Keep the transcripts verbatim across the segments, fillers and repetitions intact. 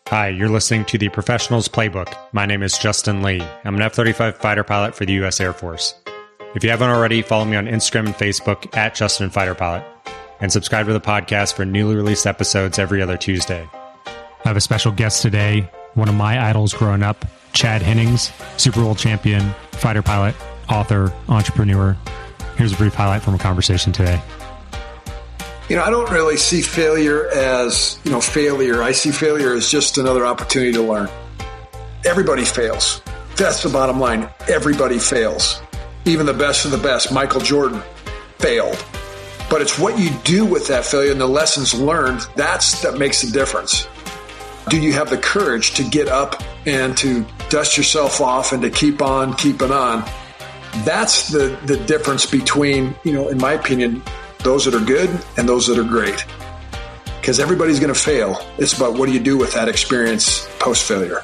Hi, you're listening to the Professionals Playbook. My name is Justin Lee. I'm an F thirty-five fighter pilot for the U S Air Force. If you haven't already, follow me on Instagram and Facebook at Justin Fighter Pilot, and subscribe to the podcast for newly released episodes every other Tuesday. I have a special guest today, one of my idols growing up, Chad Hennings, Super Bowl champion, fighter pilot, author, entrepreneur. Here's a brief highlight from a conversation today. You know, I don't really see failure as, you know, failure. I see failure as just another opportunity to learn. Everybody fails. That's the bottom line. Everybody fails. Even the best of the best. Michael Jordan failed. But it's what you do with that failure and the lessons learned, that's that makes the difference. Do you have the courage to get up and to dust yourself off and to keep on keeping on? That's the, the difference between, you know, in my opinion, those that are good and those that are great. Because everybody's going to fail. It's about what do you do with that experience post-failure.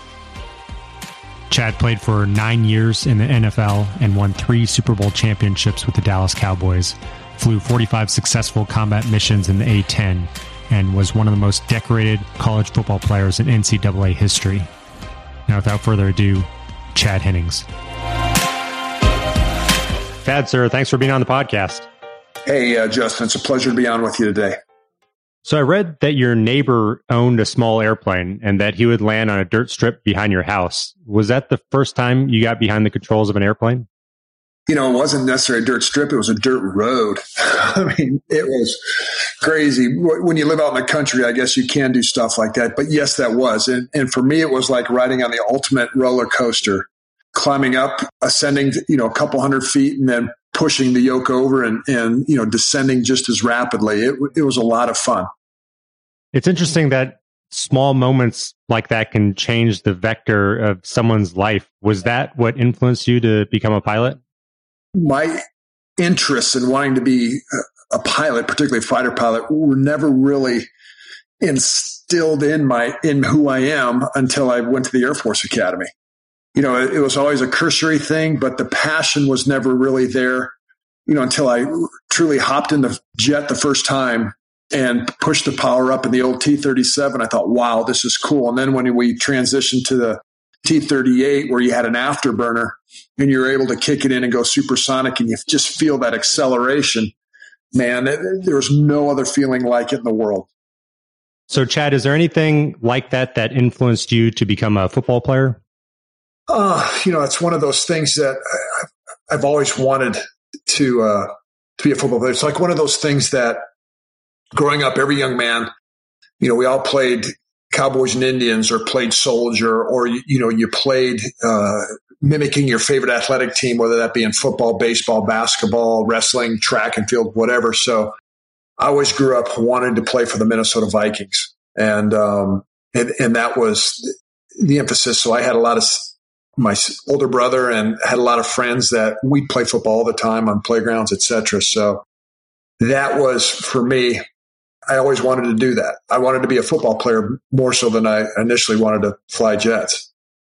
Chad played for nine years in the N F L and won three Super Bowl championships with the Dallas Cowboys, flew forty-five successful combat missions in the A ten, and was one of the most decorated college football players in N C double A history. Now, without further ado, Chad Hennings. Chad, sir, thanks for being on the podcast. Hey, uh, Justin, it's a pleasure to be on with you today. So I read that your neighbor owned a small airplane and that he would land on a dirt strip behind your house. Was that the first time you got behind the controls of an airplane? You know, it wasn't necessarily a dirt strip. It was a dirt road. I mean, it was crazy. When you live out in the country, I guess you can do stuff like that. But yes, that was. And, and for me, it was like riding on the ultimate roller coaster, climbing up, ascending, you know, a couple hundred feet and then pushing the yoke over and, and, you know, descending just as rapidly. It, it was a lot of fun. It's interesting that small moments like that can change the vector of someone's life. Was that what influenced you to become a pilot? My interests in wanting to be a pilot, particularly a fighter pilot, were never really instilled in my, in who I am until I went to the Air Force Academy. You know, it, it was always a cursory thing, but the passion was never really there, you know, until I truly hopped in the jet the first time and pushed the power up in the old T thirty-seven. I thought, wow, this is cool. And then when we transitioned to the T thirty-eight, where you had an afterburner and you're able to kick it in and go supersonic and you just feel that acceleration, man, it, there was no other feeling like it in the world. So, Chad, is there anything like that that influenced you to become a football player? Uh, you know, it's one of those things that I, I've always wanted to uh, to be a football player. It's like one of those things that growing up, every young man, you know, we all played Cowboys and Indians or played soldier or, you, you know, you played uh, mimicking your favorite athletic team, whether that be in football, baseball, basketball, wrestling, track and field, whatever. So I always grew up wanting to play for the Minnesota Vikings. And, um, and, and that was the emphasis. So I had a lot of my older brother and had a lot of friends that we'd play football all the time on playgrounds, et cetera. So that was, for me, I always wanted to do that. I wanted to be a football player more so than I initially wanted to fly jets.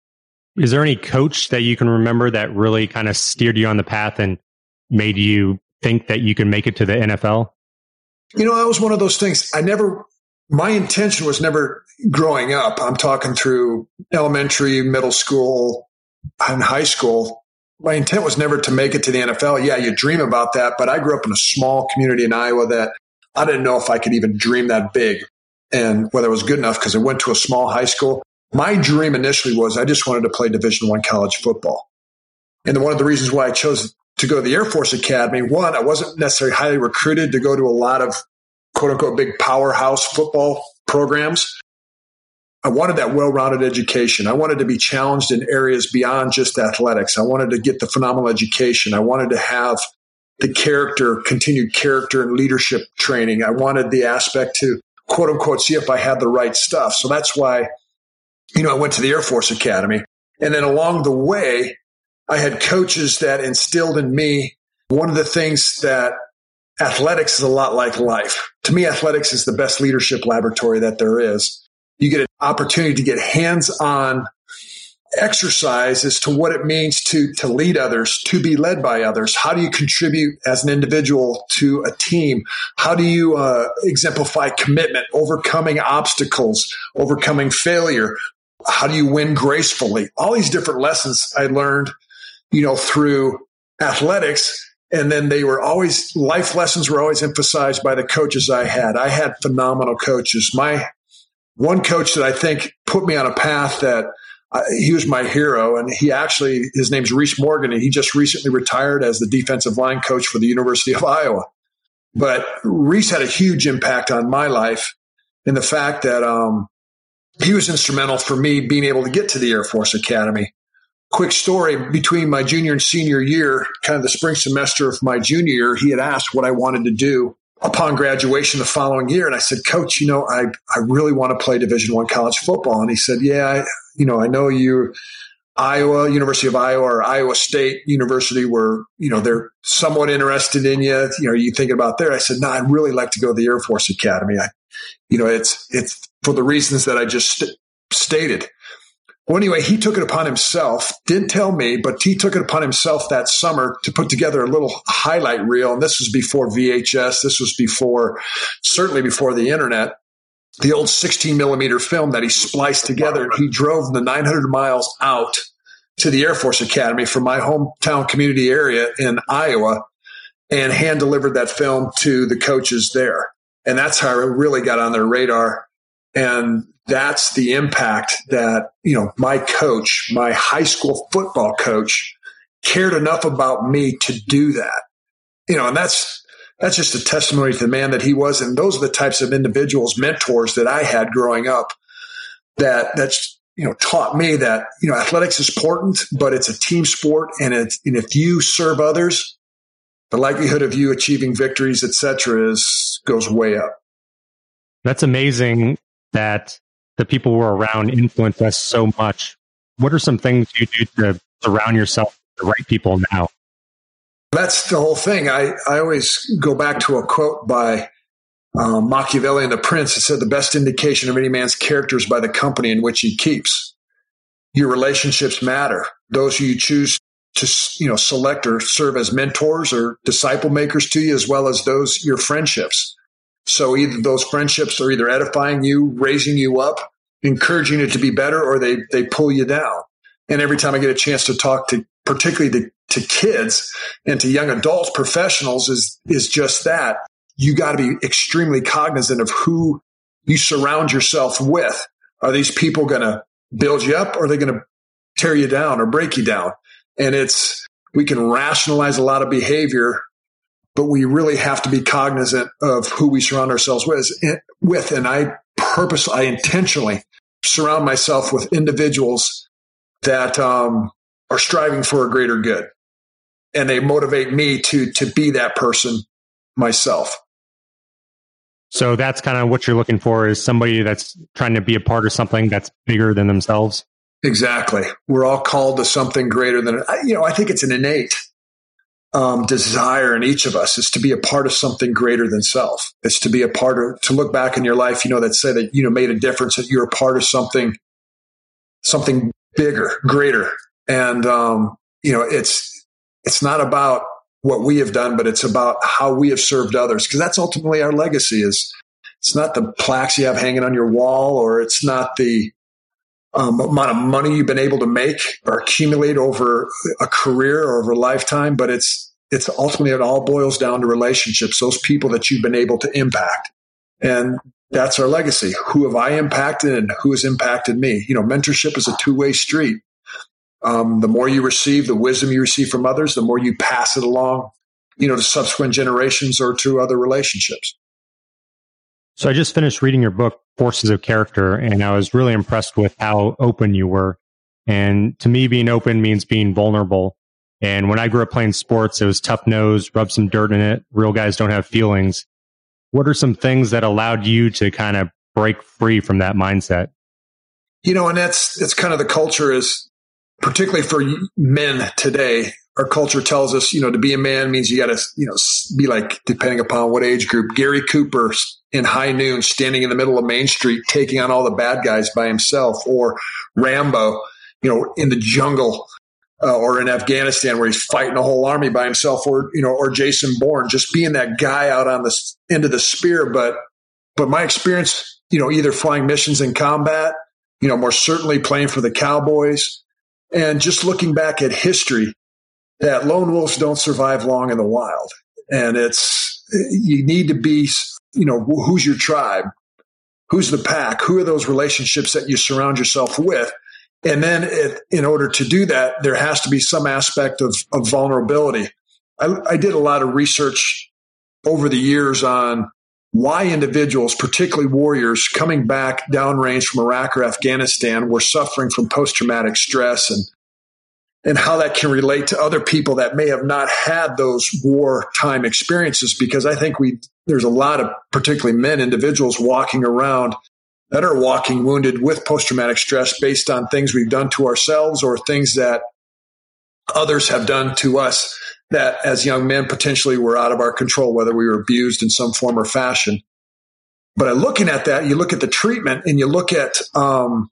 Is there any coach that you can remember that really kind of steered you on the path and made you think that you can make it to the N F L? You know, that was one of those things. I never, my intention was never growing up. I'm talking through elementary, middle school, and high school. My intent was never to make it to the N F L. Yeah, you dream about that, but I grew up in a small community in Iowa that I didn't know if I could even dream that big and whether it was good enough because I went to a small high school. My dream initially was I just wanted to play Division One college football. And one of the reasons why I chose to go to the Air Force Academy, one, I wasn't necessarily highly recruited to go to a lot of quote unquote big powerhouse football programs. I wanted that well-rounded education. I wanted to be challenged in areas beyond just athletics. I wanted to get the phenomenal education. I wanted to have the character, continued character and leadership training. I wanted the aspect to, quote unquote, see if I had the right stuff. So that's why, you know, I went to the Air Force Academy. And then along the way, I had coaches that instilled in me one of the things that athletics is a lot like life. To me, athletics is the best leadership laboratory that there is. You get an opportunity to get hands-on exercise as to what it means to to lead others, to be led by others. How do you contribute as an individual to a team? How do you uh, exemplify commitment, overcoming obstacles, overcoming failure? How do you win gracefully? All these different lessons I learned, you know, through athletics. And then they were always, life lessons were always emphasized by the coaches I had. I had phenomenal coaches. My one coach that I think put me on a path that Uh, he was my hero, and he actually, his name's Reese Morgan, and he just recently retired as the defensive line coach for the University of Iowa. But Reese had a huge impact on my life in the fact that um, he was instrumental for me being able to get to the Air Force Academy. Quick story, between my junior and senior year, kind of the spring semester of my junior year, he had asked what I wanted to do upon graduation the following year. And I said, Coach, you know, I, I really want to play Division I college football. And he said, yeah, I, you know, I know you, Iowa, University of Iowa or Iowa State University were, you know, they're somewhat interested in you. You know, are you thinking about there? I said, no, I'd really like to go to the Air Force Academy. I, you know, it's, it's for the reasons that I just st- stated. Well, anyway, he took it upon himself, didn't tell me, but he took it upon himself that summer to put together a little highlight reel. And this was before V H S. This was before, certainly before the internet, the old sixteen millimeter film that he spliced together. He drove the nine hundred miles out to the Air Force Academy from my hometown community area in Iowa and hand delivered that film to the coaches there. And that's how it really got on their radar. And that's the impact that, you know, my coach, my high school football coach, cared enough about me to do that. You know, and that's, that's just a testimony to the man that he was. And those are the types of individuals, mentors that I had growing up that, that's, you know, taught me that, you know, athletics is important, but it's a team sport. And it's, and if you serve others, the likelihood of you achieving victories, et cetera, is, goes way up. That's amazing that the people who are around influence us so much. What are some things you do to surround yourself with the right people now? That's the whole thing. I, I always go back to a quote by um, Machiavelli and the Prince. It said, the best indication of any man's character is by the company in which he keeps. Your relationships matter. Those who you choose to, you know, select or serve as mentors or disciple makers to you, as well as those, your friendships. So either those friendships are either edifying you, raising you up, encouraging you to be better, or they, they pull you down. And every time I get a chance to talk to, particularly to, to kids and to young adults, professionals, is, is just that. You got to be extremely cognizant of who you surround yourself with. Are these people going to build you up, or are they going to tear you down or break you down? And it's, we can rationalize a lot of behavior, but we really have to be cognizant of who we surround ourselves with. with. And I purposely, I intentionally surround myself with individuals that um, are striving for a greater good. And they motivate me to, to be that person myself. So that's kind of what you're looking for, is somebody that's trying to be a part of something that's bigger than themselves. Exactly. We're all called to something greater than, you know, I think it's an innate Um, desire in each of us is to be a part of something greater than self. It's to be a part of, to look back in your life, you know, that say that, you know, made a difference, that you're a part of something, something bigger, greater. And, um, you know, it's, it's not about what we have done, but it's about how we have served others. Cause that's ultimately our legacy. Is it's not the plaques you have hanging on your wall, or it's not the um, amount of money you've been able to make or accumulate over a career or over a lifetime, but it's, it's ultimately, it all boils down to relationships, those people that you've been able to impact. And that's our legacy. Who have I impacted and who has impacted me? You know, mentorship is a two-way street. Um, the more you receive, the wisdom you receive from others, the more you pass it along, you know, to subsequent generations or to other relationships. So I just finished reading your book, Forces of Character, and I was really impressed with how open you were. And to me, being open means being vulnerable. And when I grew up playing sports, it was tough nose, rub some dirt in it. Real guys don't have feelings. What are some things that allowed you to kind of break free from that mindset? You know, and that's, that's kind of the culture is, particularly for men today, our culture tells us, you know, to be a man means you got to, you know, be like, depending upon what age group, Gary Cooper in High Noon, standing in the middle of Main Street, taking on all the bad guys by himself, or Rambo you know, in the jungle uh, or in Afghanistan where he's fighting a whole army by himself, or, you know, or Jason Bourne, just being that guy out on the end of the spear. But, but my experience, you know, either flying missions in combat, you know, more certainly playing for the Cowboys, and just looking back at history, that lone wolves don't survive long in the wild. And it's, you need to be, you know, who's your tribe? Who's the pack? Who are those relationships that you surround yourself with? And then it, in order to do that, there has to be some aspect of, of vulnerability. I, I did a lot of research over the years on why individuals, particularly warriors, coming back downrange from Iraq or Afghanistan, were suffering from post-traumatic stress, and and how that can relate to other people that may have not had those wartime experiences. Because I think we there's a lot of, particularly men, individuals walking around that are walking wounded with post-traumatic stress based on things we've done to ourselves or things that others have done to us that as young men potentially were out of our control, whether we were abused in some form or fashion. But looking at that, you look at the treatment and you look at um,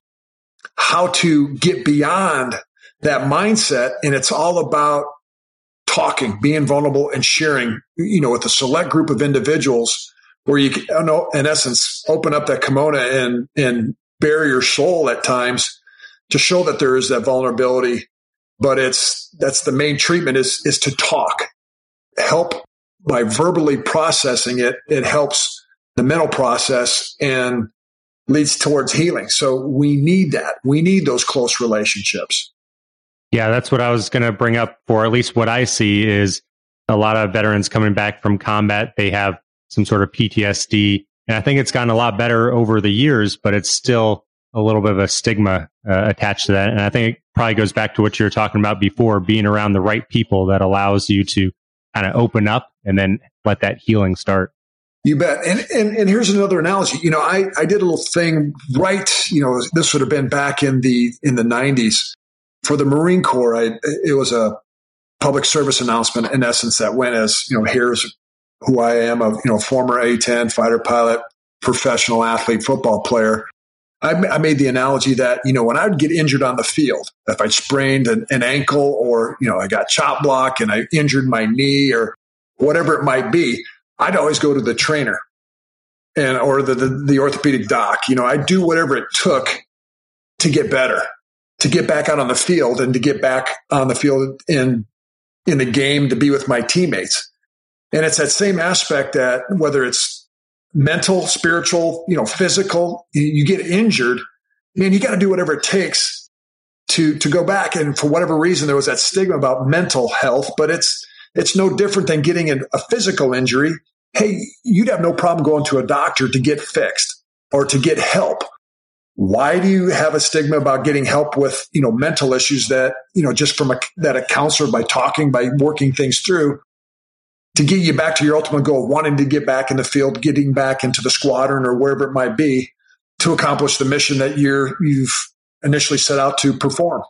how to get beyond that mindset. And it's all about talking, being vulnerable, and sharing, you know, with a select group of individuals where you can, in essence, open up that kimono and, and bare your soul at times to show that there is that vulnerability. But it's, that's the main treatment is, is to talk, help by verbally processing it. It helps the mental process and leads towards healing. So we need that. We need those close relationships. Yeah, that's what I was going to bring up, for at least what I see is a lot of veterans coming back from combat. They have some sort of P T S D. And I think it's gotten a lot better over the years, but it's still a little bit of a stigma uh, attached to that. And I think it probably goes back to what you were talking about before, being around the right people that allows you to kind of open up and then let that healing start. You bet. And, and and here's another analogy. You know, I, I did a little thing right, you know, this would have been back in the in the nineties. For the Marine Corps, I, it was a public service announcement, in essence, that went as, you know, here's who I am, a, you know, former A ten fighter pilot, professional athlete, football player. I, I made the analogy that, you know, when I would get injured on the field, if I sprained an, an ankle, or, you know, I got chop block and I injured my knee or whatever it might be, I'd always go to the trainer and or the, the, the orthopedic doc. You know, I'd do whatever it took to get better, to get back out on the field and to get back on the field in, in the game, to be with my teammates. And it's that same aspect that whether it's mental, spiritual, you know, physical, you, you get injured, man, you got to do whatever it takes to, to go back. And for whatever reason, there was that stigma about mental health, but it's, it's no different than getting a, a physical injury. Hey, you'd have no problem going to a doctor to get fixed or to get help. Why do you have a stigma about getting help with, you know, mental issues that, you know, just from a, that a counselor, by talking, by working things through, to get you back to your ultimate goal, wanting to get back in the field, getting back into the squadron or wherever it might be to accomplish the mission that you're, you've initially set out to perform.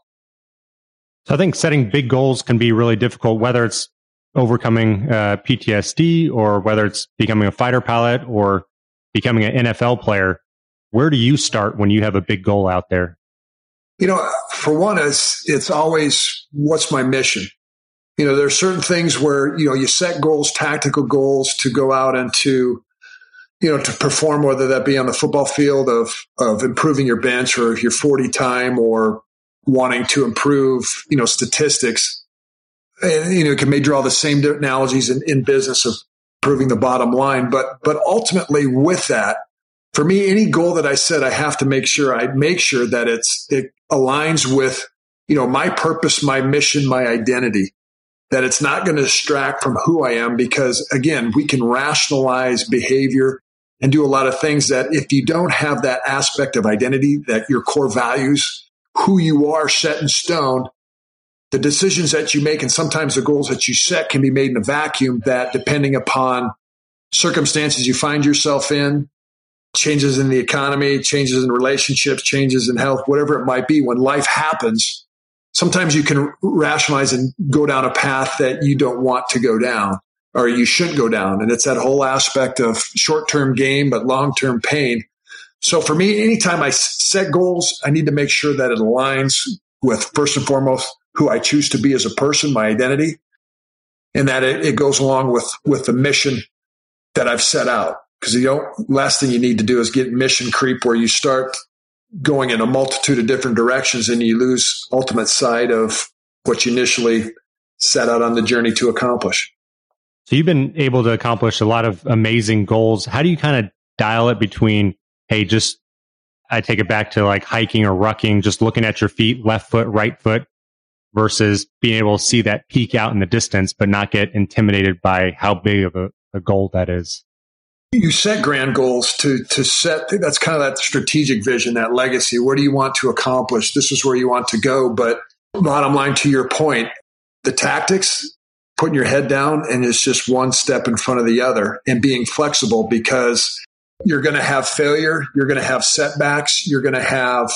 So I think setting big goals can be really difficult, whether it's overcoming uh, P T S D or whether it's becoming a fighter pilot or becoming an N F L player. Where do you start when you have a big goal out there? You know, for one, it's, it's always, what's my mission? You know, there are certain things where, you know, you set goals, tactical goals to go out and to, you know, to perform, whether that be on the football field of, of improving your bench or your forty time or wanting to improve, you know, statistics. And, you know, you can may draw the same analogies in, in business of improving the bottom line. But, but ultimately with that, for me, any goal that I set, I have to make sure I make sure that it's, it aligns with, you know, my purpose, my mission, my identity, that it's not going to distract from who I am. Because again, we can rationalize behavior and do a lot of things that if you don't have that aspect of identity, that your core values, who you are set in stone, the decisions that you make and sometimes the goals that you set can be made in a vacuum that, depending upon circumstances you find yourself in, changes in the economy, changes in relationships, changes in health, whatever it might be, when life happens, sometimes you can rationalize and go down a path that you don't want to go down or you shouldn't go down. And it's that whole aspect of short-term gain, but long-term pain. So for me, anytime I set goals, I need to make sure that it aligns with first and foremost who I choose to be as a person, my identity, and that it, it goes along with, with the mission that I've set out. Because you don't, last thing you need to do is get mission creep where you start going in a multitude of different directions and you lose ultimate sight of what you initially set out on the journey to accomplish. So you've been able to accomplish a lot of amazing goals. How do you kind of dial it between, hey, just, I take it back to like hiking or rucking, just looking at your feet, left foot, right foot, versus being able to see that peak out in the distance, but not get intimidated by how big of a, a goal that is? You set grand goals to to set, that's kind of that strategic vision, that legacy. What do you want to accomplish? This is where you want to go. But bottom line, to your point, the tactics, putting your head down and it's just one step in front of the other and being flexible, because you're going to have failure. You're going to have setbacks. You're going to have,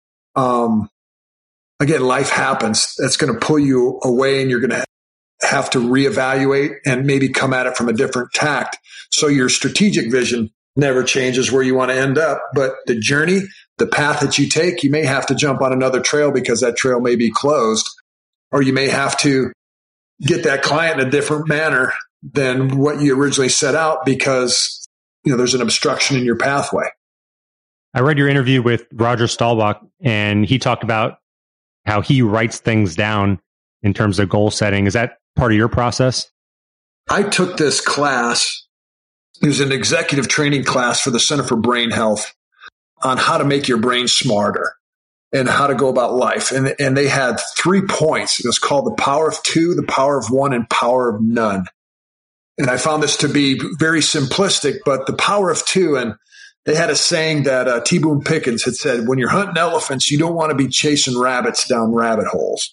um, again, life happens. That's going to pull you away and you're going to have to reevaluate and maybe come at it from a different tact. So your strategic vision never changes where you want to end up, but the journey, the path that you take, you may have to jump on another trail because that trail may be closed, or you may have to get that client in a different manner than what you originally set out because, you know, there's an obstruction in your pathway. I read your interview with Roger Staubach, and he talked about how he writes things down in terms of goal setting. Is that part of your process? I took this class. It was an executive training class for the Center for Brain Health on how to make your brain smarter and how to go about life. And, and they had three points. It was called the power of two, the power of one, and power of none. And I found this to be very simplistic, but the power of two, and they had a saying that uh, T. Boone Pickens had said, when you're hunting elephants, you don't want to be chasing rabbits down rabbit holes.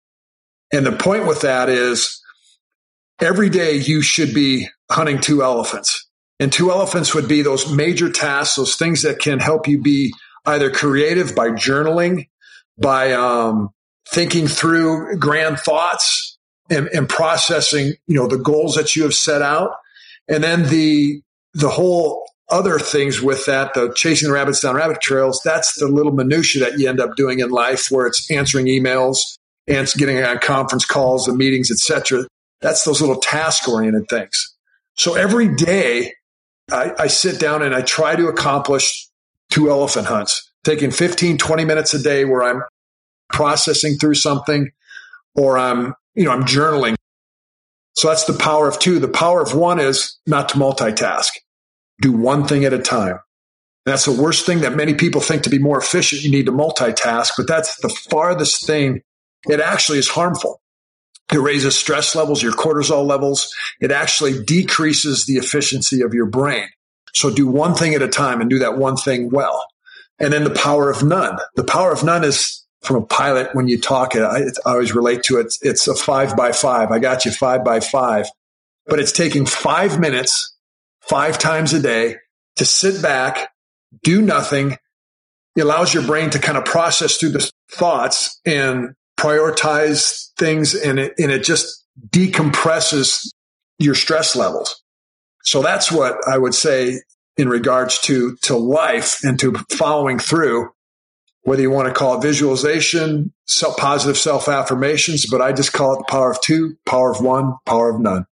And the point with that is every day you should be hunting two elephants. And two elephants would be those major tasks, those things that can help you be either creative by journaling, by um, thinking through grand thoughts and, and processing, you know, the goals that you have set out. And then the the whole other things with that, the chasing the rabbits down rabbit trails, that's the little minutia that you end up doing in life, where it's answering emails, and getting on conference calls and meetings, et cetera. That's those little task-oriented things. So every day I, I sit down and I try to accomplish two elephant hunts, taking fifteen, twenty minutes a day where I'm processing through something or I'm, you know, I'm journaling. So that's the power of two. The power of one is not to multitask. Do one thing at a time. That's the worst thing that many people think to be more efficient. You need to multitask, but that's the farthest thing. It actually is harmful. It raises stress levels, your cortisol levels. It actually decreases the efficiency of your brain. So do one thing at a time and do that one thing well. And then the power of none. The power of none is, from a pilot, when you talk, I, I always relate to it. It's a five by five. I got you five by five. But it's taking five minutes, five times a day to sit back, do nothing. It allows your brain to kind of process through the thoughts and prioritize things, and it, and it just decompresses your stress levels. So that's what I would say in regards to, to life and to following through, whether you want to call it visualization, self, positive self-affirmations, but I just call it the power of two, power of one, power of none.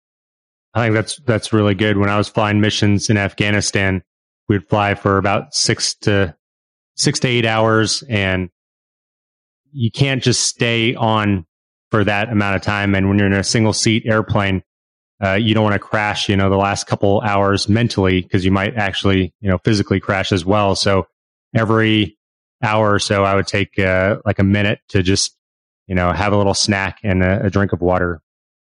I think that's that's really good. When I was flying missions in Afghanistan, we'd fly for about six to six to eight hours, and you can't just stay on for that amount of time. And when you're in a single seat airplane, uh, you don't want to crash, you know, the last couple hours mentally, because you might actually, you know, physically crash as well. So every hour or so, I would take uh, like a minute to just, you know, have a little snack and a, a drink of water.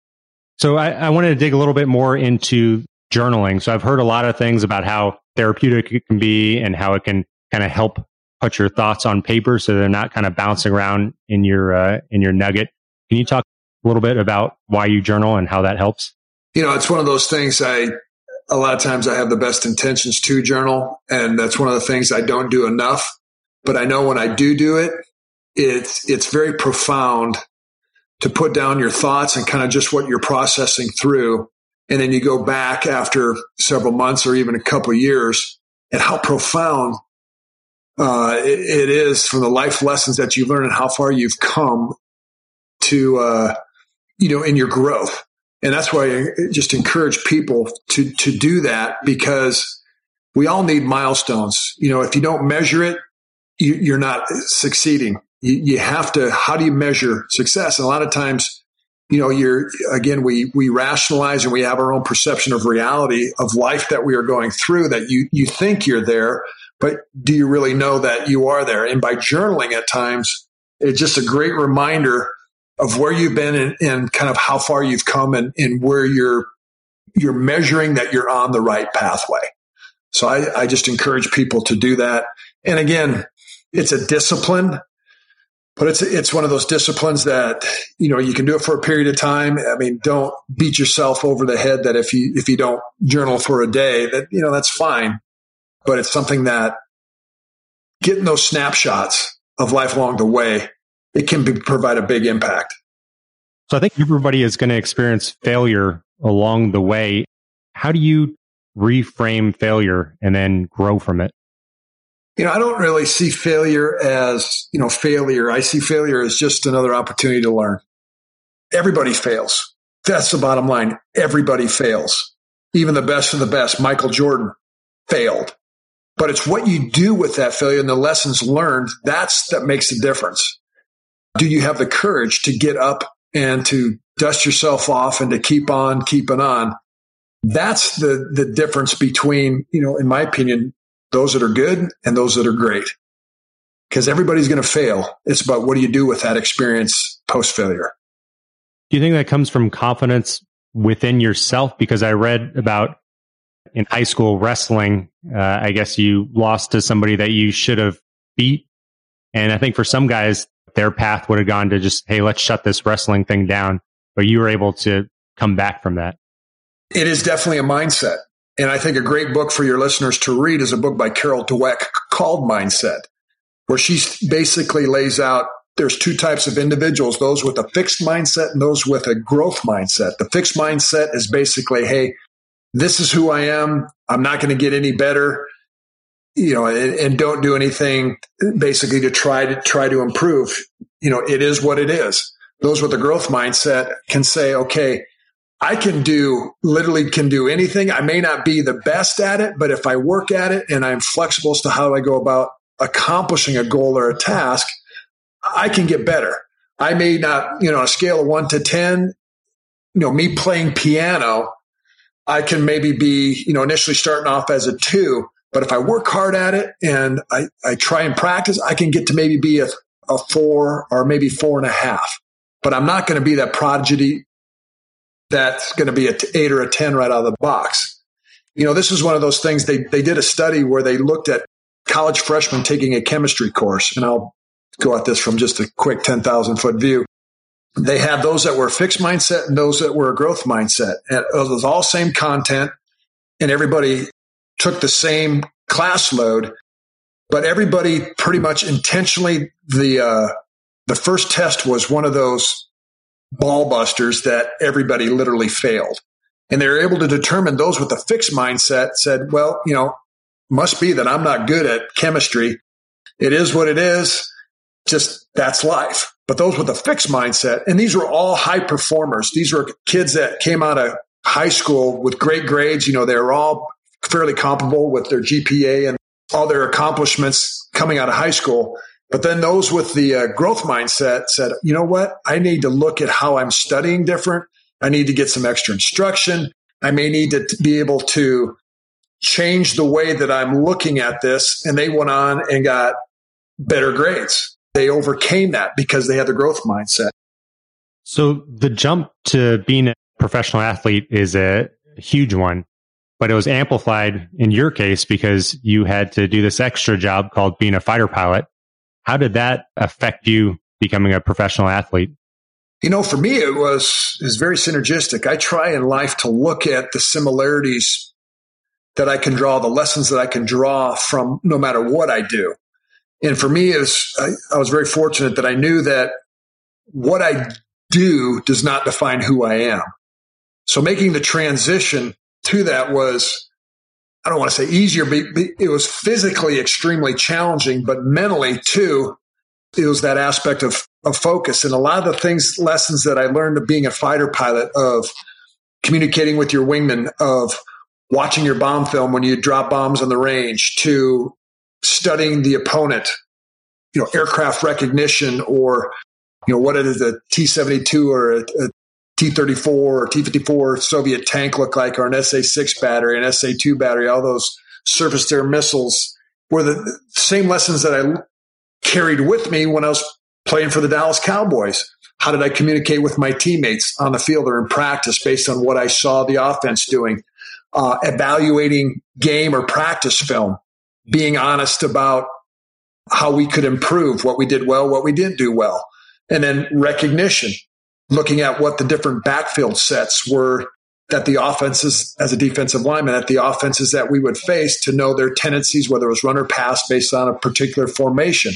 So I, I wanted to dig a little bit more into journaling. So I've heard a lot of things about how therapeutic it can be and how it can kind of help put your thoughts on paper so they're not kind of bouncing around in your uh, in your nugget. Can you talk a little bit about why you journal and how that helps? You know, it's one of those things. I a lot of times I have the best intentions to journal, and that's one of the things I don't do enough. But I know when I do do it, it's it's very profound to put down your thoughts and kind of just what you're processing through, and then you go back after several months or even a couple of years, and how profound uh, it, it is from the life lessons that you learn and how far you've come to, uh, you know, in your growth. And that's why I just encourage people to, to do that, because we all need milestones. You know, if you don't measure it, you, you're not succeeding. You, you have to, how do you measure success? And a lot of times, you know, you're, again, we, we rationalize and we have our own perception of reality of life that we are going through, that you, you think you're there, but do you really know that you are there? And by journaling at times, it's just a great reminder of where you've been and, and kind of how far you've come, and, and where you're, you're measuring that you're on the right pathway. So I, I just encourage people to do that. And again, it's a discipline, but it's, it's one of those disciplines that, you know, you can do it for a period of time. I mean, don't beat yourself over the head that if you, if you don't journal for a day, that, you know, that's fine. But it's something that, getting those snapshots of life along the way, it can be, provide a big impact. So I think everybody is going to experience failure along the way. How do you reframe failure and then grow from it? You know, I don't really see failure as, you know, failure. I see failure as just another opportunity to learn. Everybody fails. That's the bottom line. Everybody fails. Even the best of the best. Michael Jordan failed. But it's what you do with that failure and the lessons learned, that's that makes the difference. Do you have the courage to get up and to dust yourself off and to keep on keeping on? That's the, the difference between, you know, in my opinion, those that are good and those that are great. Because everybody's going to fail. It's about what do you do with that experience post-failure. Do you think that comes from confidence within yourself? Because I read about in high school wrestling, uh, I guess you lost to somebody that you should have beat. And I think for some guys, their path would have gone to just, hey, let's shut this wrestling thing down. But you were able to come back from that. It is definitely a mindset. And I think a great book for your listeners to read is a book by Carol Dweck called Mindset, where she basically lays out there's two types of individuals, those with a fixed mindset and those with a growth mindset. The fixed mindset is basically, hey, this is who I am. I'm not going to get any better. You know, and, and don't do anything basically to try to try to improve. You know, it is what it is. Those with a growth mindset can say, okay, I can do, literally can do anything. I may not be the best at it, but if I work at it and I'm flexible as to how I go about accomplishing a goal or a task, I can get better. I may not, you know, on a scale of one to ten, you know, me playing piano, I can maybe be, you know, initially starting off as a two. But if I work hard at it and I, I try and practice, I can get to maybe be a, a four or maybe four and a half. But I'm not going to be that prodigy that's going to be an eight or a ten right out of the box. You know, this is one of those things. They they did a study where they looked at college freshmen taking a chemistry course. And I'll go at this from just a quick ten thousand foot view. They had those that were fixed mindset and those that were a growth mindset. And it was all same content, and everybody took the same class load, but everybody pretty much intentionally, the uh, the first test was one of those ball busters that everybody literally failed. And they were able to determine those with a fixed mindset said, well, you know, must be that I'm not good at chemistry. It is what it is. Just that's life. But those with a fixed mindset, and these were all high performers. These were kids that came out of high school with great grades. You know, they were all fairly comparable with their G P A and all their accomplishments coming out of high school. But then those with the uh, growth mindset said, you know what? I need to look at how I'm studying different. I need to get some extra instruction. I may need to be able to change the way that I'm looking at this. And they went on and got better grades. They overcame that because they had the growth mindset. So the jump to being a professional athlete is a huge one, but it was amplified in your case because you had to do this extra job called being a fighter pilot. How did that affect you becoming a professional athlete? You know, for me, it was, is very synergistic. I try in life to look at the similarities that I can draw, the lessons that I can draw from no matter what I do. And for me, is I, I was very fortunate that I knew that what I do does not define who I am. So making the transition to that was I don't want to say easier, but it was physically extremely challenging, but mentally too, it was that aspect of, of focus. And a lot of the things, lessons that I learned of being a fighter pilot, of communicating with your wingman, of watching your bomb film when you drop bombs on the range, to studying the opponent, you know, aircraft recognition, or, you know, what does a T seventy-two or a, a T thirty-four or T fifty-four Soviet tank look like, or an S A six battery, an S A two battery, all those surface-to-air missiles were the same lessons that I carried with me when I was playing for the Dallas Cowboys. How did I communicate with my teammates on the field or in practice based on what I saw the offense doing? Uh, evaluating game or practice film, being honest about how we could improve, what we did well, what we didn't do well. And then recognition, looking at what the different backfield sets were that the offenses, as a defensive lineman, at the offenses that we would face, to know their tendencies, whether it was run or pass based on a particular formation.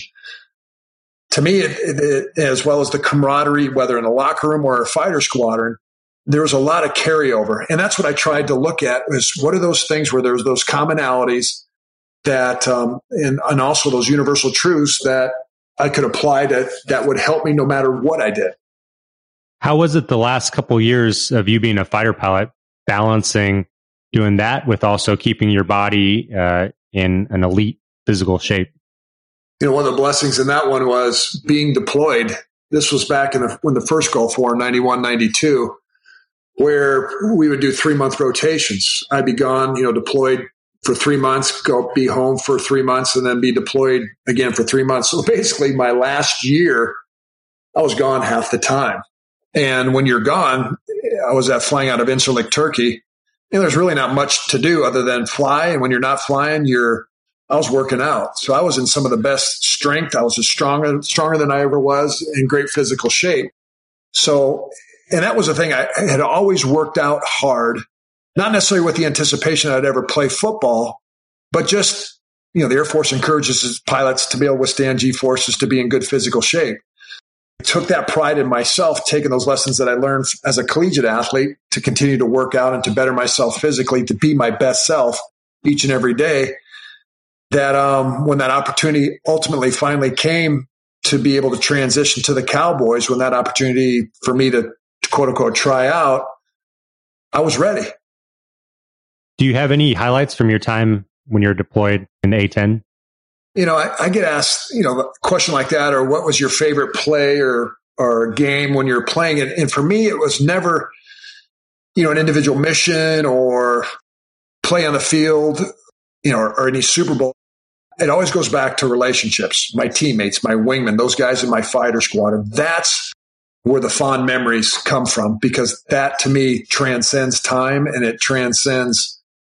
To me, it, it, it, as well as the camaraderie, whether in a locker room or a fighter squadron, there was a lot of carryover. And that's what I tried to look at, was what are those things where there's those commonalities that, um, and, and also those universal truths that I could apply to, that would help me no matter what I did. How was it the last couple of years of you being a fighter pilot, balancing doing that with also keeping your body uh, in an elite physical shape? You know, one of the blessings in that one was being deployed. This was back in the, when the first Gulf War, ninety-one, ninety-two, where we would do three-month rotations. I'd be gone, you know, deployed for three months, go be home for three months, and then be deployed again for three months. So basically, my last year, I was gone half the time. And when you're gone, I was at flying out of Incirlik, Turkey. And there's really not much to do other than fly. And when you're not flying, you're, I was working out. So I was in some of the best strength. I was as stronger, stronger than I ever was, in great physical shape. So, and that was the thing. I, I had always worked out hard, not necessarily with the anticipation I'd ever play football, but just, you know, the Air Force encourages its pilots to be able to withstand G-forces, to be in good physical shape. Took that pride in myself, taking those lessons that I learned as a collegiate athlete to continue to work out and to better myself physically, to be my best self each and every day. That um, when that opportunity ultimately finally came to be able to transition to the Cowboys, when that opportunity for me to, to quote unquote try out, I was ready. Do you have any highlights from your time when you're deployed in A ten? You know, I, I get asked, you know, a question like that, or what was your favorite play or or game when you're playing it? And for me, it was never, you know, an individual mission or play on the field, you know, or, or any Super Bowl. It always goes back to relationships, my teammates, my wingmen, those guys in my fighter squadron. That's where the fond memories come from, because that to me transcends time and it transcends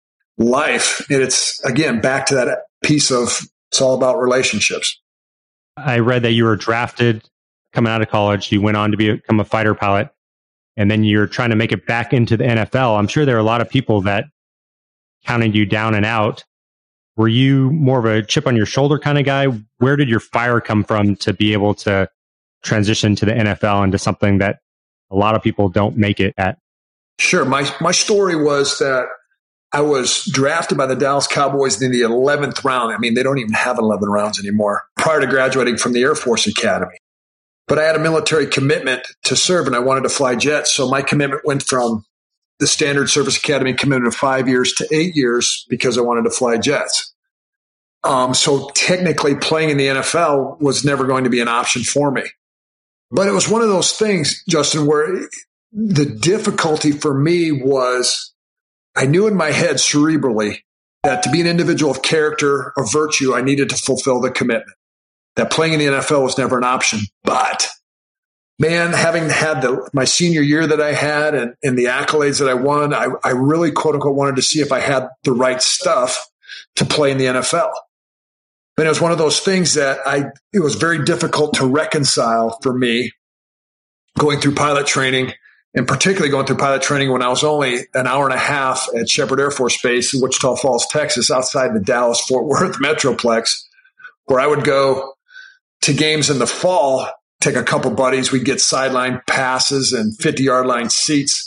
life. And it's, again, back to that piece of, it's all about relationships. I read that you were drafted coming out of college. You went on to become a fighter pilot, and then you're trying to make it back into the N F L. I'm sure there are a lot of people that counted you down and out. Were you more of a chip on your shoulder kind of guy? Where did your fire come from to be able to transition to the N F L into something that a lot of people don't make it at? Sure. My, my story was that I was drafted by the Dallas Cowboys in the eleventh round. I mean, they don't even have eleven rounds anymore, prior to graduating from the Air Force Academy. But I had a military commitment to serve, and I wanted to fly jets. So my commitment went from the standard service academy commitment of five years to eight years because I wanted to fly jets. Um, so technically playing in the N F L was never going to be an option for me. But it was one of those things, Justin, where the difficulty for me was I knew in my head cerebrally that to be an individual of character, of virtue, I needed to fulfill the commitment. That playing in the N F L was never an option. But, man, having had the, my senior year that I had and, and the accolades that I won, I, I really, quote unquote, wanted to see if I had the right stuff to play in the N F L. And it was one of those things that I, it was very difficult to reconcile for me going through pilot training, and particularly going through pilot training when I was only an hour and a half at Sheppard Air Force Base in Wichita Falls, Texas, outside the Dallas-Fort Worth Metroplex, where I would go to games in the fall, take a couple buddies, we'd get sideline passes and fifty-yard line seats,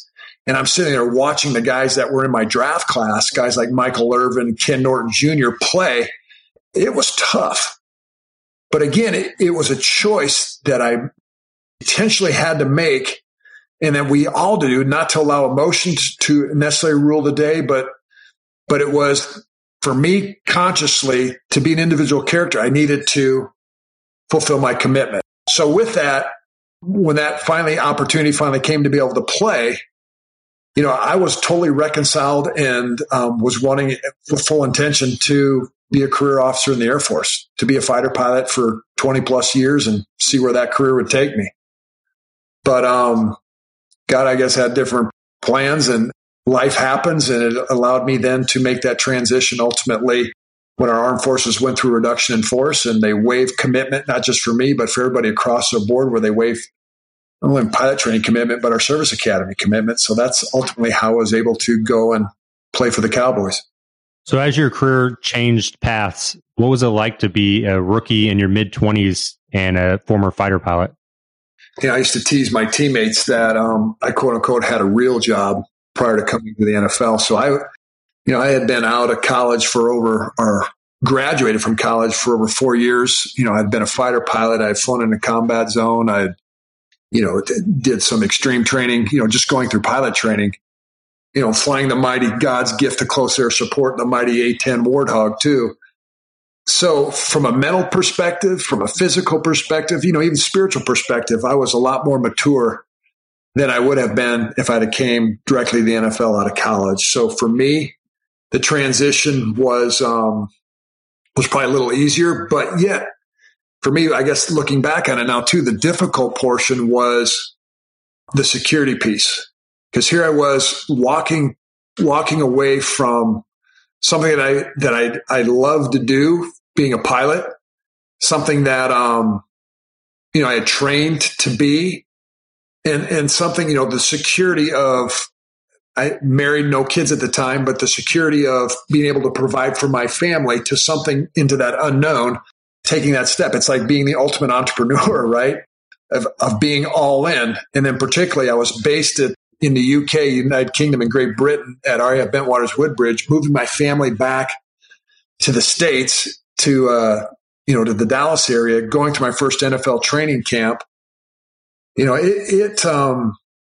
And I'm sitting there watching the guys that were in my draft class, guys like Michael Irvin, Ken Norton Junior play. It was tough. But again, it, it was a choice that I intentionally had to make, and that we all do, not to allow emotions to necessarily rule the day, but but it was, for me, consciously, to be an individual character, I needed to fulfill my commitment. So with that, when that finally opportunity finally came to be able to play, you know, I was totally reconciled and um, was wanting with full intention to be a career officer in the Air Force, to be a fighter pilot for twenty plus years and see where that career would take me. But um, God, I guess, had different plans, and life happens, and it allowed me then to make that transition ultimately when our armed forces went through reduction in force, and they waived commitment, not just for me, but for everybody across the board, where they waived not only pilot training commitment, but our service academy commitment. So that's ultimately how I was able to go and play for the Cowboys. So as your career changed paths, what was it like to be a rookie in your mid-twenties and a former fighter pilot? You know, I used to tease my teammates that um, I, quote unquote, had a real job prior to coming to the N F L. So I, you know, I had been out of college for over, or graduated from college for over four years. You know, I'd been a fighter pilot. I had flown in a combat zone. I, you know, did some extreme training, you know, just going through pilot training. You know, flying the mighty God's gift to close air support, the mighty A ten Warthog too. So from a mental perspective, from a physical perspective, you know, even spiritual perspective, I was a lot more mature than I would have been if I'd have came directly to the N F L out of college. So for me, the transition was, um, was probably a little easier, but yet for me, I guess looking back on it now too, the difficult portion was the security piece. Because here I was walking, walking away from something that I that I I love to do, being a pilot, something that um, you know, I had trained to be, and and something, you know, the security of, I married, no kids at the time, but the security of being able to provide for my family, to something into that unknown, taking that step. It's like being the ultimate entrepreneur, right? Of of being all in, and then particularly I was based at. in the U K, United Kingdom, and Great Britain at R A F Bentwaters Woodbridge, moving my family back to the States, to, uh, you know, to the Dallas area, going to my first N F L training camp. You know, it, it, um,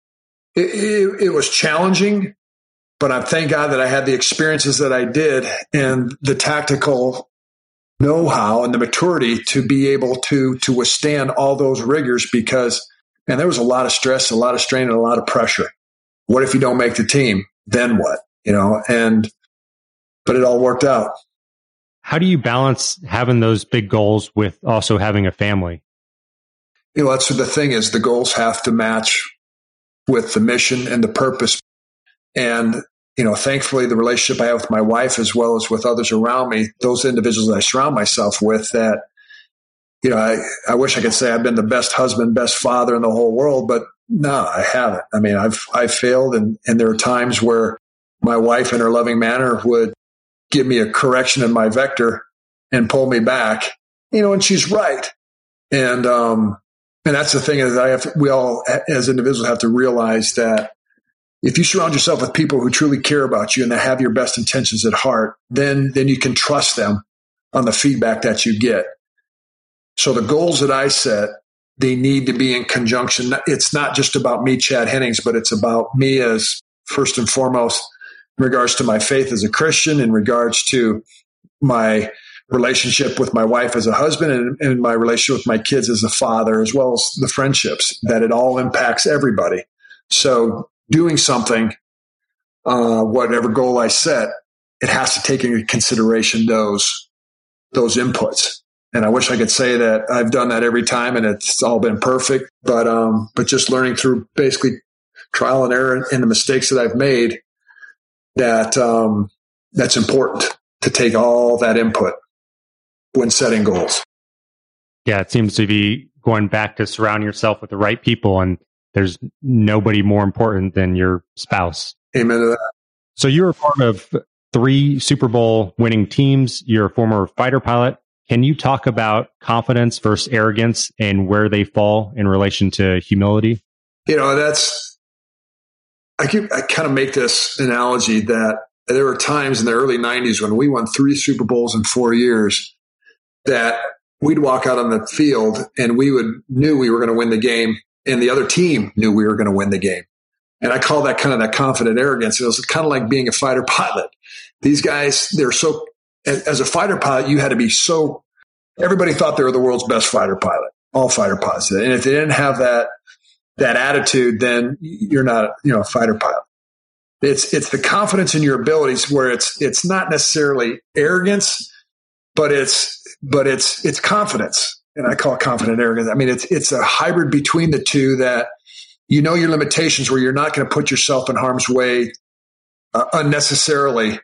it, it, it was challenging, but I thank God that I had the experiences that I did and the tactical know-how and the maturity to be able to, to withstand all those rigors, because and there was a lot of stress, a lot of strain, and a lot of pressure. What if you don't make the team? Then what? You know, and, but it all worked out. How do you balance having those big goals with also having a family? You know, that's what the thing is. The goals have to match with the mission and the purpose. And, you know, thankfully, the relationship I have with my wife, as well as with others around me, those individuals that I surround myself with, that, you know, I, I wish I could say I've been the best husband, best father in the whole world, but no, I haven't. I mean, I've, I've failed. And, and there are times where my wife in her loving manner would give me a correction in my vector and pull me back, you know, and she's right. And, um, and that's the thing is I have to, we all as individuals have to realize that if you surround yourself with people who truly care about you and that have your best intentions at heart, then, then you can trust them on the feedback that you get. So the goals that I set, they need to be in conjunction. It's not just about me, Chad Hennings, but it's about me as first and foremost in regards to my faith as a Christian, in regards to my relationship with my wife as a husband, and, and my relationship with my kids as a father, as well as the friendships, that it all impacts everybody. So doing something, uh, whatever goal I set, it has to take into consideration those, those inputs. And I wish I could say that I've done that every time and it's all been perfect, but, um, but just learning through basically trial and error and the mistakes that I've made, that, um, that's important to take all that input when setting goals. Yeah. It seems to be going back to surround yourself with the right people, and there's nobody more important than your spouse. Amen to that. So you're a part of three Super Bowl winning teams. You're a former fighter pilot. Can you talk about confidence versus arrogance and where they fall in relation to humility? You know, that's, I keep, I kind of make this analogy that there were times in the early nineties when we won three Super Bowls in four years that we'd walk out on the field and we would knew we were going to win the game, and the other team knew we were going to win the game. And I call that kind of that confident arrogance. It was kind of like being a fighter pilot. These guys, they're so, as a fighter pilot, you had to be so, everybody thought they were the world's best fighter pilot, all fighter pilots. And if they didn't have that, that attitude, then you're not, you know, a fighter pilot. It's, it's the confidence in your abilities where it's, it's not necessarily arrogance, but it's, but it's, it's confidence. And I call it confident arrogance. I mean, it's, it's a hybrid between the two that you know your limitations where you're not going to put yourself in harm's way uh, unnecessarily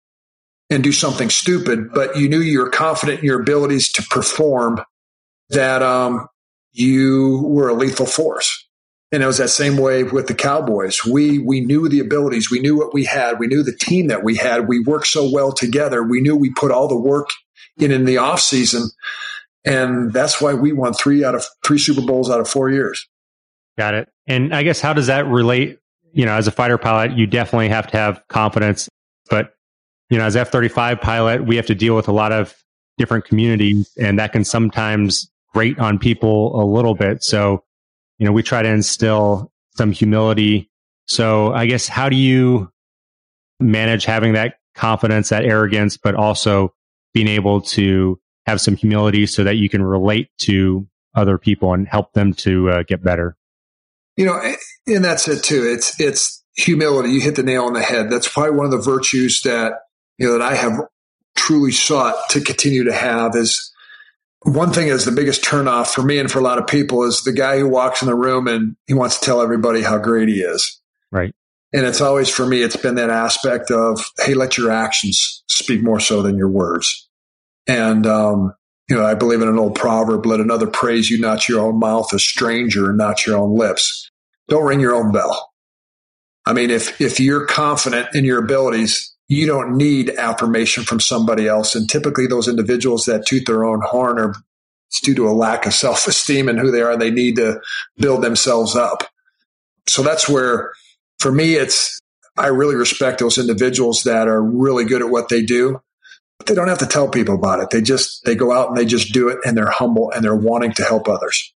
and do something stupid, but you knew you were confident in your abilities to perform, that um, you were a lethal force. And it was that same way with the Cowboys. We we knew the abilities. We knew what we had. We knew the team that we had. We worked so well together. We knew we put all the work in in the off season. And that's why we won three out of three Super Bowls out of four years. Got it. And I guess how does that relate? You know, as a fighter pilot, you definitely have to have confidence. But, you know, as F thirty-five pilot, we have to deal with a lot of different communities, and that can sometimes grate on people a little bit. So, you know, we try to instill some humility. So I guess how do you manage having that confidence, that arrogance, but also being able to have some humility so that you can relate to other people and help them to uh, get better? You know, and that's it too. It's, it's humility. You hit the nail on the head. That's probably one of the virtues that, you know, that I have truly sought to continue to have. Is one thing is the biggest turnoff for me and for a lot of people is the guy who walks in the room and he wants to tell everybody how great he is. Right. And it's always, for me, it's been that aspect of, hey, let your actions speak more so than your words. And, um, you know, I believe in an old proverb, let another praise you, not your own mouth, a stranger, not your own lips. Don't ring your own bell. I mean, if, if you're confident in your abilities, you don't need affirmation from somebody else. And typically those individuals that toot their own horn are it's due to a lack of self-esteem and who they are. They need to build themselves up. So that's where, for me, it's, I really respect those individuals that are really good at what they do. But they don't have to tell people about it. They just, they go out and they just do it, and they're humble and they're wanting to help others.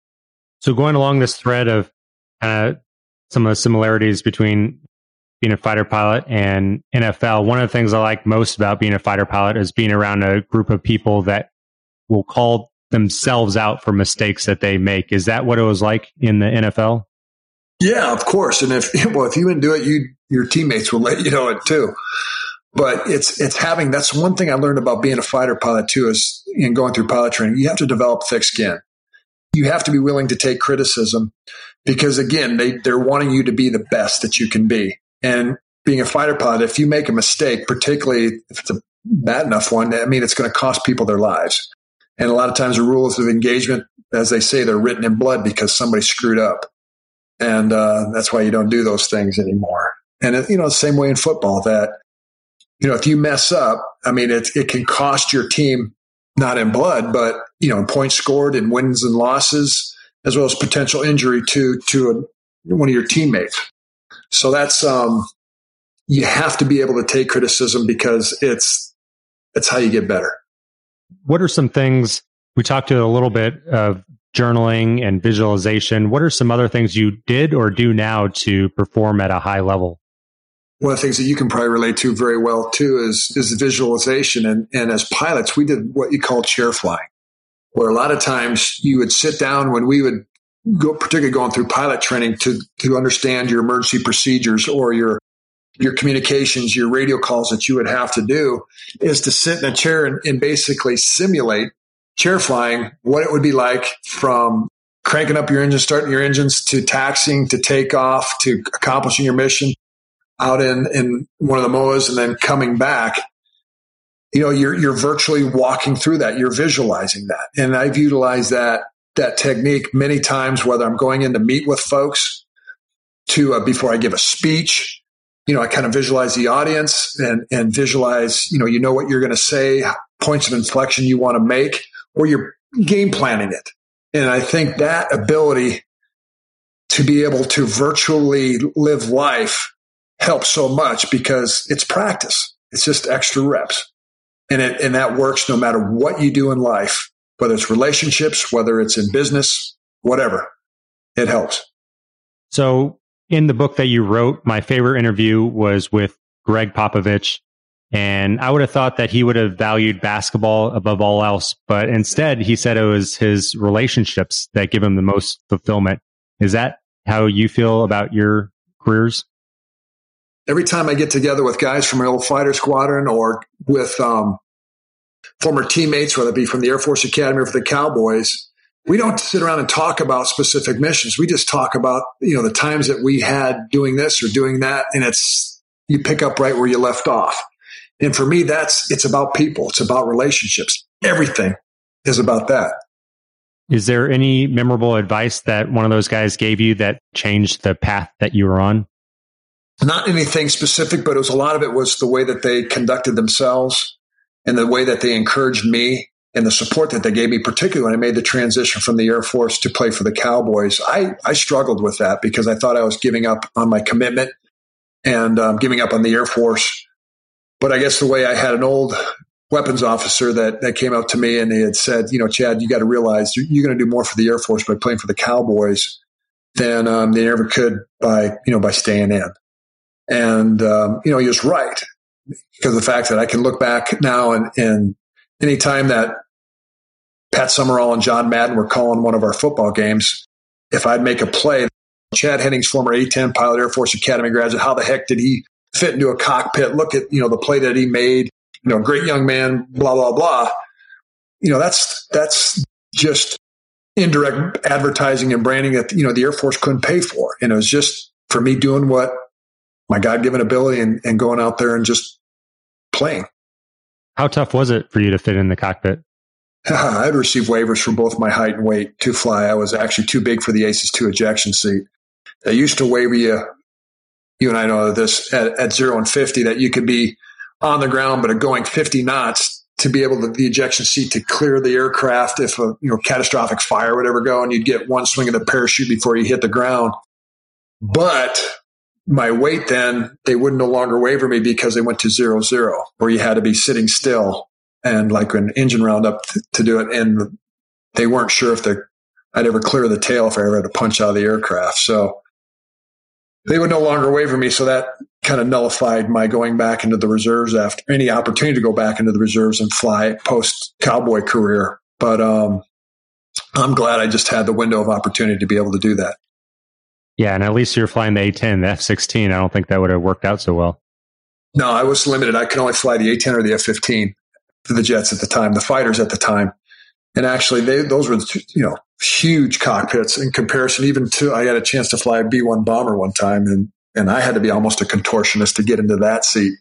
So going along this thread of uh, some of the similarities between being a fighter pilot and N F L, one of the things I like most about being a fighter pilot is being around a group of people that will call themselves out for mistakes that they make. Is that what it was like in the N F L? Yeah, of course. And if, well, if you didn't do it, you, your teammates will let you know it too. But it's, it's having, that's one thing I learned about being a fighter pilot too, is in going through pilot training, you have to develop thick skin. You have to be willing to take criticism because, again, they, they're wanting you to be the best that you can be. And being a fighter pilot, if you make a mistake, particularly if it's a bad enough one, I mean, it's going to cost people their lives. And a lot of times the rules of engagement, as they say, they're written in blood because somebody screwed up. And uh, that's why you don't do those things anymore. And, it, you know, the same way in football that, you know, if you mess up, I mean, it, it can cost your team, not in blood, but, you know, in points scored and wins and losses, as well as potential injury to, to a, one of your teammates. So that's, um, you have to be able to take criticism because it's, it's how you get better. What are some things, we talked to a little bit of journaling and visualization. What are some other things you did or do now to perform at a high level? One of the things that you can probably relate to very well too is, is the visualization. And, and as pilots, we did what you call chair flying, where a lot of times you would sit down when we would go, particularly going through pilot training to, to understand your emergency procedures or your, your communications, your radio calls that you would have to do, is to sit in a chair and, and basically simulate chair flying, what it would be like from cranking up your engine, starting your engines, to taxiing, to takeoff, to accomplishing your mission out in, in one of the M O As and then coming back. You know, you're, you're virtually walking through that. You're visualizing that. And I've utilized that, that technique many times, whether I'm going in to meet with folks to, uh, before I give a speech, you know, I kind of visualize the audience and, and visualize, you know, you know what you're going to say, points of inflection you want to make, or you're game planning it. And I think that ability to be able to virtually live life helps so much because it's practice. It's just extra reps. And it, and that works no matter what you do in life, whether it's relationships, whether it's in business, whatever. It helps. So in the book that you wrote, my favorite interview was with Greg Popovich. And I would have thought that he would have valued basketball above all else. But instead, he said it was his relationships that give him the most fulfillment. Is that how you feel about your careers? Every time I get together with guys from my old fighter squadron or with um, former teammates, whether it be from the Air Force Academy or for the Cowboys, we don't sit around and talk about specific missions. We just talk about, you know, the times that we had doing this or doing that. And it's, you pick up right where you left off. And for me, that's, it's about people. It's about relationships. Everything is about that. Is there any memorable advice that one of those guys gave you that changed the path that you were on? Not anything specific, but it was a lot of it was the way that they conducted themselves and the way that they encouraged me and the support that they gave me, particularly when I made the transition from the Air Force to play for the Cowboys. I, I struggled with that because I thought I was giving up on my commitment and um, giving up on the Air Force. But I guess the way I had an old weapons officer that, that came up to me and he had said, you know, Chad, you got to realize you're, you're going to do more for the Air Force by playing for the Cowboys than um, they ever could by, you know, by staying in. And, um, you know, he was right because of the fact that I can look back now and, and any time that Pat Summerall and John Madden were calling one of our football games, if I'd make a play, Chad Hennings, former A ten pilot, Air Force Academy graduate, how the heck did he fit into a cockpit? Look at, you know, the play that he made, you know, great young man, blah, blah, blah. You know, that's, that's just indirect advertising and branding that, you know, the Air Force couldn't pay for. And it was just for me doing what my God-given ability and, and going out there and just playing. How tough was it for you to fit in the cockpit? I'd received waivers for both my height and weight to fly. I was actually too big for the Aces two ejection seat. They used to waiver you. You and I know this at, at zero and fifty that you could be on the ground, but going fifty knots to be able to the ejection seat to clear the aircraft if a you know catastrophic fire would ever go, and you'd get one swing of the parachute before you hit the ground. But my weight then, they would no longer waiver me because they went to zero zero, where you had to be sitting still and like an engine roundup to, to do it. And they weren't sure if the, I'd ever clear the tail if I ever had to punch out of the aircraft. So they would no longer waiver me. So that kind of nullified my going back into the reserves after any opportunity to go back into the reserves and fly post Cowboy career. But um, I'm glad I just had the window of opportunity to be able to do that. Yeah, and at least you're flying the A ten, the F sixteen. I don't think that would have worked out so well. No, I was limited. I could only fly the A ten or the F fifteen for the jets at the time, the fighters at the time. And actually, they, those were, you know, huge cockpits in comparison even to, I got a chance to fly a B one bomber one time, and, and I had to be almost a contortionist to get into that seat.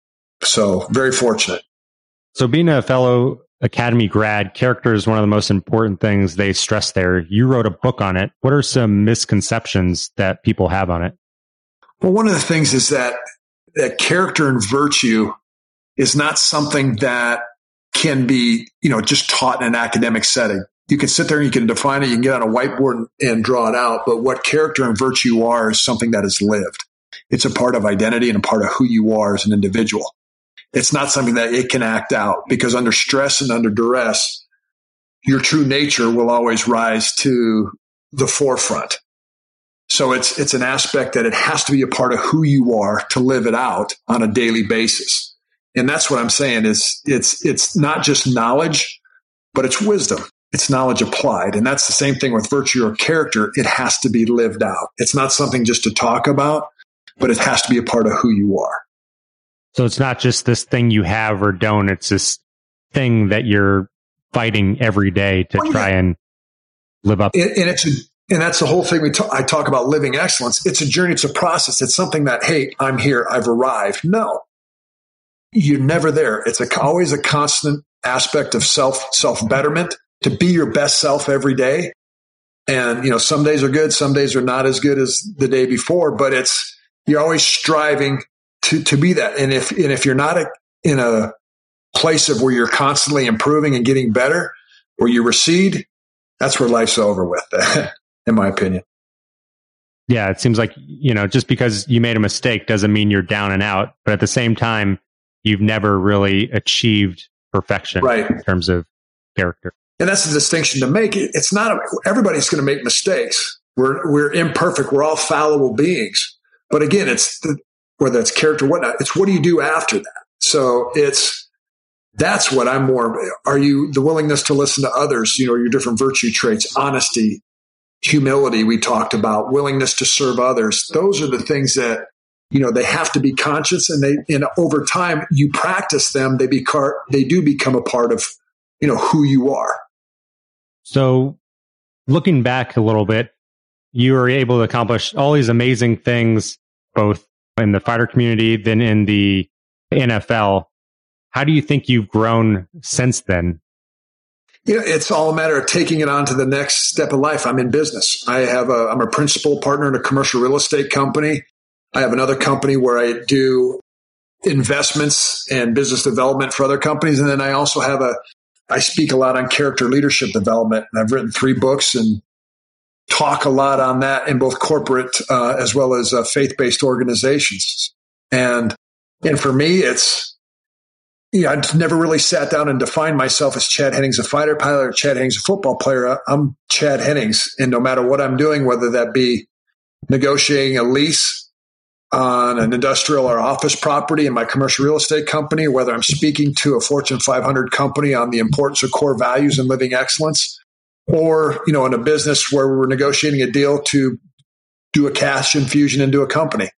So very fortunate. So being a fellow Academy grad, character is one of the most important things they stress there. You wrote a book on it. What are some misconceptions that people have on it? Well, one of the things is that, that character and virtue is not something that can be, you know, just taught in an academic setting. You can sit there and you can define it. You can get on a whiteboard and draw it out. But what character and virtue are is something that is lived. It's a part of identity and a part of who you are as an individual. It's not something that it can act out, because under stress and under duress, your true nature will always rise to the forefront. So it's, it's an aspect that it has to be a part of who you are to live it out on a daily basis. And that's what I'm saying is it's, it's not just knowledge, but it's wisdom. It's knowledge applied. And that's the same thing with virtue or character. It has to be lived out. It's not something just to talk about, but it has to be a part of who you are. So it's not just this thing you have or don't. It's this thing that you're fighting every day to oh, try yeah. and live up. And, and it's a, and that's the whole thing. We talk, I talk about living excellence. It's a journey. It's a process. It's something that, hey, I'm here. I've arrived. No, you're never there. It's a, always a constant aspect of self, self betterment to be your best self every day. And, you know, some days are good. Some days are not as good as the day before, but it's, you're always striving to, to be that. And if, and if you're not a, in a place of where you're constantly improving and getting better, where you recede, that's where life's over with, in my opinion. Yeah, it seems like, you know, just because you made a mistake doesn't mean you're down and out. But at the same time, you've never really achieved perfection right. in terms of character. And that's the distinction to make. It's not, everybody's going to make mistakes. We're, we're imperfect. We're all fallible beings. But again, it's the, whether it's character or whatnot, it's what do you do after that? So it's, that's what I'm more, are you the willingness to listen to others, you know, your different virtue traits, honesty, humility we talked about, willingness to serve others. Those are the things that, you know, they have to be conscious, and they, and over time you practice them, they become, they do become a part of, you know, who you are. So looking back a little bit, you were able to accomplish all these amazing things, both in the fighter community, then in the N F L. How do you think you've grown since then? You know, it's all a matter of taking it on to the next step of life. I'm in business. I have a, I'm a principal partner in a commercial real estate company. I have another company where I do investments and business development for other companies. And then I also have a, I speak a lot on character leadership development. And I've written three books and talk a lot on that in both corporate uh, as well as uh, faith-based organizations. And, and for me, it's, you know, I've never really sat down and defined myself as Chad Hennings, a fighter pilot, or Chad Hennings, a football player. I'm Chad Hennings. And no matter what I'm doing, whether that be negotiating a lease on an industrial or office property in my commercial real estate company, whether I'm speaking to a Fortune five hundred company on the importance of core values and living excellence, or, you know, in a business where we're negotiating a deal to do a cash infusion into a company,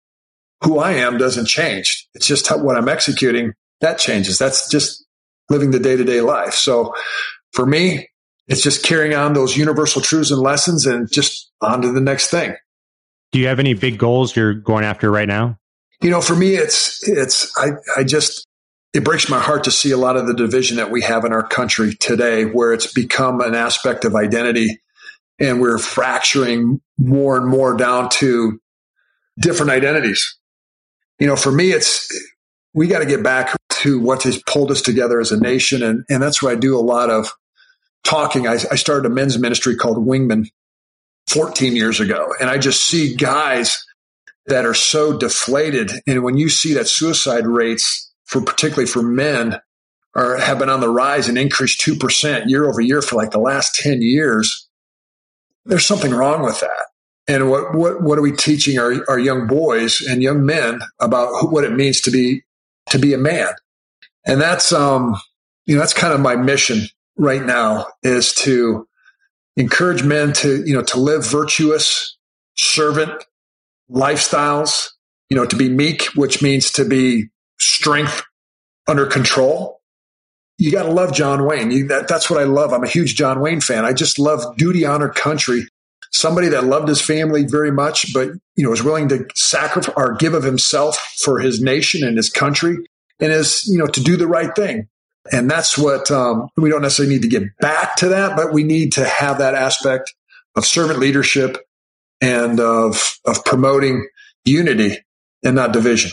who I am doesn't change. It's just how, what I'm executing that changes. That's just living the day-to-day life. So for me, it's just carrying on those universal truths and lessons and just on to the next thing. Do you have any big goals you're going after right now? You know, for me, it's, it's, I, I just, it breaks my heart to see a lot of the division that we have in our country today, where it's become an aspect of identity, and we're fracturing more and more down to different identities. You know, for me, it's, we got to get back to what has pulled us together as a nation. And, and that's where I do a lot of talking. I, I started a men's ministry called Wingman fourteen years ago. And I just see guys that are so deflated. And when you see that suicide rates, for particularly for men, are have been on the rise and increased two percent year over year for like the last ten years, there's something wrong with that. And what, what, what are we teaching our, our young boys and young men about who, what it means to be, to be a man? And that's, um, you know, that's kind of my mission right now, is to encourage men to, you know, to live virtuous, servant lifestyles, you know, to be meek, which means to be strength under control. You got to love John Wayne. You, that, that's what I love. I'm a huge John Wayne fan. I just love duty, honor, country. Somebody that loved his family very much, but, you know, was willing to sacrifice or give of himself for his nation and his country, and is, you know, to do the right thing. And that's what, um, we don't necessarily need to get back to that, but we need to have that aspect of servant leadership and of, of promoting unity and not division.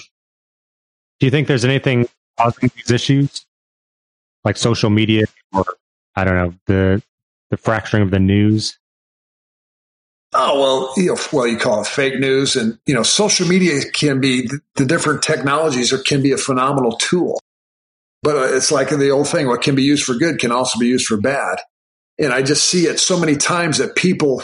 Do you think there's anything causing these issues, like social media, or, I don't know, the, the fracturing of the news? Oh, well, you know, well, you call it fake news, and, you know, social media can be, the different technologies are, can be a phenomenal tool, but it's like the old thing, what can be used for good can also be used for bad. And I just see it so many times that people,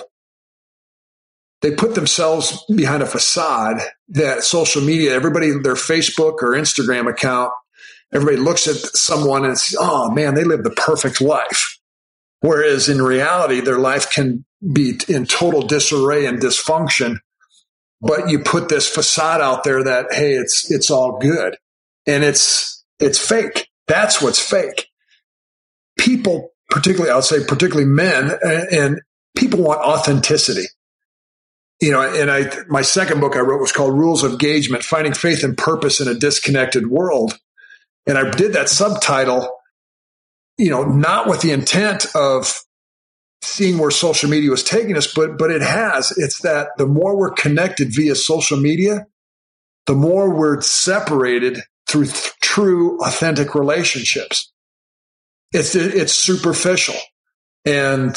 they put themselves behind a facade that social media, everybody, their Facebook or Instagram account, everybody looks at someone and says, oh man, they live the perfect life. Whereas in reality, their life can be in total disarray and dysfunction, but you put this facade out there that, hey, it's, it's all good. And it's, it's fake. That's what's fake. People, particularly, I would say particularly men, and, and people want authenticity. You know, and I, my second book I wrote was called Rules of Engagement, Finding Faith and Purpose in a Disconnected World. And I did that subtitle, you know, not with the intent of seeing where social media was taking us, but, but it has. It's that the more we're connected via social media, the more we're separated through th- true, authentic relationships. It's, it's superficial. And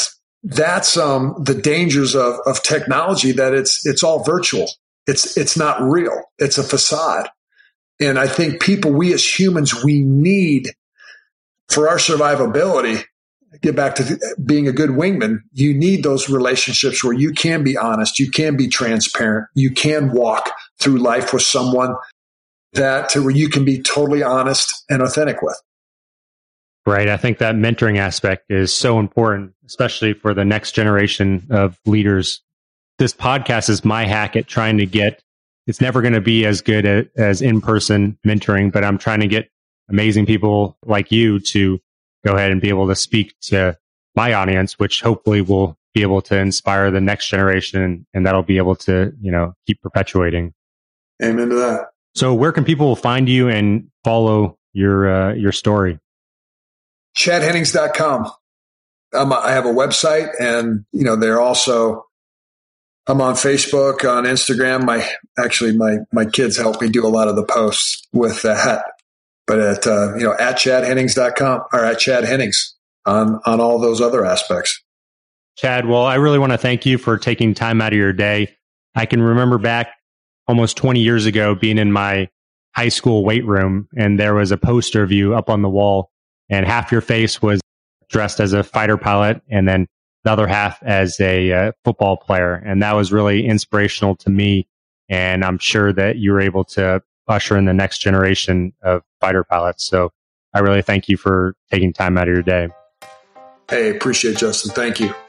that's um, the dangers of, of technology, that it's it's all virtual. It's it's not real. It's a facade. And I think people, we as humans, we need, for our survivability, get back to being a good wingman, you need those relationships where you can be honest, you can be transparent, you can walk through life with someone that to where you can be totally honest and authentic with. Right. I think that mentoring aspect is so important, especially for the next generation of leaders. This podcast is my hack at trying to get, it's never going to be as good at, as in-person mentoring, but I'm trying to get amazing people like you to go ahead and be able to speak to my audience, which hopefully will be able to inspire the next generation, and that'll be able to, you know, keep perpetuating. Amen to that. So where can people find you and follow your, uh, your story? chad hennings dot com. Um, I have a website, and, you know, they're also, I'm on Facebook, on Instagram. My, actually, my, my kids help me do a lot of the posts with that, but at, uh, you know, at chad hennings dot com or at Chad Hennings on, on all those other aspects. Chad, well, I really want to thank you for taking time out of your day. I can remember back almost twenty years ago being in my high school weight room, and there was a poster of you up on the wall, and half your face was dressed as a fighter pilot, and then the other half as a uh, football player. And that was really inspirational to me. And I'm sure that you were able to usher in the next generation of fighter pilots. So I really thank you for taking time out of your day. Hey, appreciate it, Justin. Thank you.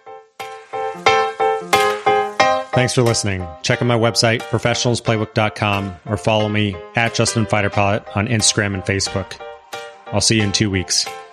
Thanks for listening. Check out my website, professionals playbook dot com, or follow me at Justin Fighter Pilot on Instagram and Facebook. I'll see you in two weeks.